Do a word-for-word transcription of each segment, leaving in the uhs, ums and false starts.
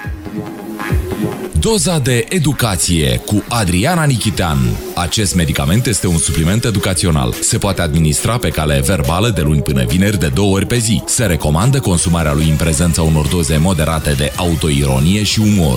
Doza de educație cu Adriana Nichitean. Acest medicament este un supliment educațional. Se poate administra pe cale verbală de luni până vineri de două ori pe zi. Se recomandă consumarea lui în prezența unor doze moderate de autoironie și umor.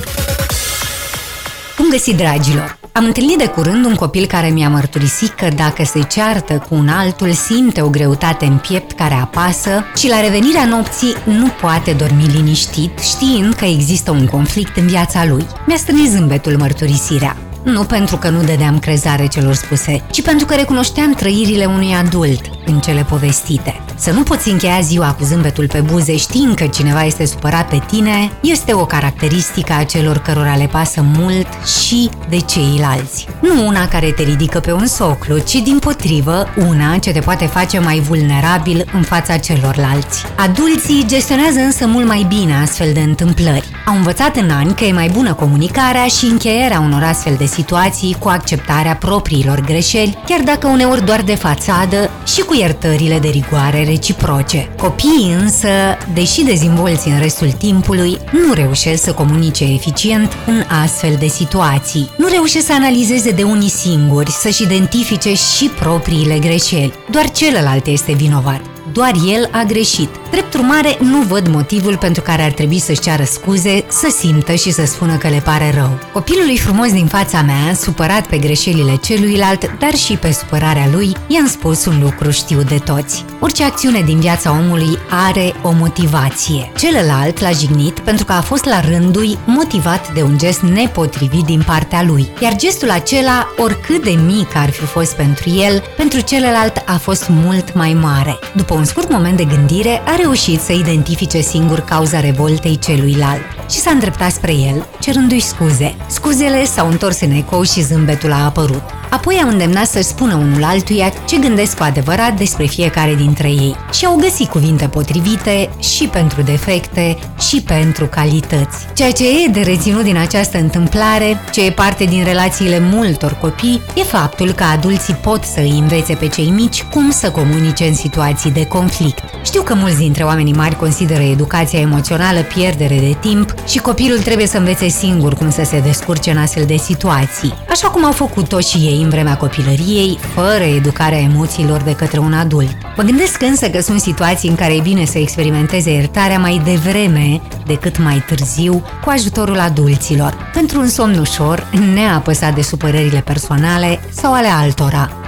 Bun găsit, dragilor! Am întâlnit de curând un copil care mi-a mărturisit că dacă se ceartă cu un altul, simte o greutate în piept care apasă și la revenirea nopții nu poate dormi liniștit, știind că există un conflict în viața lui. Mi-a strânit zâmbetul mărturisirea. Nu pentru că nu dădeam crezare celor spuse, ci pentru că recunoșteam trăirile unui adult în cele povestite. Să nu poți încheia ziua cu zâmbetul pe buze știind că cineva este supărat pe tine este o caracteristică a celor cărora le pasă mult și de ceilalți. Nu una care te ridică pe un soclu, ci dimpotrivă una ce te poate face mai vulnerabil în fața celorlalți. Adulții gestionează însă mult mai bine astfel de întâmplări. Au învățat în ani că e mai bună comunicarea și încheierea unor astfel de situații cu acceptarea propriilor greșeli, chiar dacă uneori doar de fațadă și cu iertările de rigoare reciproce. Copiii însă, deși dezvolți în restul timpului, nu reușesc să comunice eficient în astfel de situații. Nu reușesc să analizeze de unii singuri, să-și identifice și propriile greșeli. Doar celălalt este vinovat. Doar el a greșit. Drept urmare, nu văd motivul pentru care ar trebui să-și ceară scuze, să simtă și să spună că le pare rău. Copilului frumos din fața mea, supărat pe greșelile celuilalt, dar și pe supărarea lui, i-am spus un lucru știut de toți. Orice acțiune din viața omului are o motivație. Celălalt l-a jignit pentru că a fost la rândul motivat de un gest nepotrivit din partea lui. Iar gestul acela, oricât de mic ar fi fost pentru el, pentru celălalt a fost mult mai mare. După un scurt moment de gândire, a reușit să identifice singur cauza revoltei celuilalt și s-a îndreptat spre el, cerându-i scuze. Scuzele s-au întors în ecou și zâmbetul a apărut. Apoi a îndemnat să-și spună unul altuia ce gândesc cu adevărat despre fiecare dintre ei și au găsit cuvinte potrivite și pentru defecte și pentru calități. Ceea ce e de reținut din această întâmplare, ce e parte din relațiile multor copii, e faptul că adulții pot să îi învețe pe cei mici cum să comunice în situații de conflict. Știu că mulți dintre oamenii mari consideră educația emoțională pierdere de timp și copilul trebuie să învețe singur cum să se descurce în astfel de situații, așa cum au făcut-o și ei în vremea copilăriei, fără educarea emoțiilor de către un adult. Mă gândesc însă că sunt situații în care e bine să experimenteze iertarea mai devreme decât mai târziu cu ajutorul adulților, pentru un somn ușor, neapăsat de supărările personale sau ale altora.